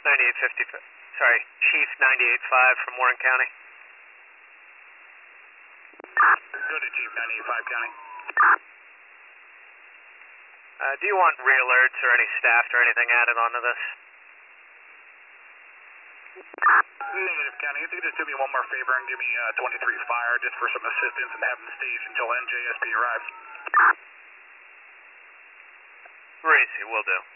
9850, sorry, Chief 98.5 from Warren County. Go to Chief 98.5 County. Do you want re-alerts or any staff or anything added onto this? Negative, County. If you could just do me one more favor and give me 23 Fire just for some assistance and have them staged until NJSP arrives. Racy, will do.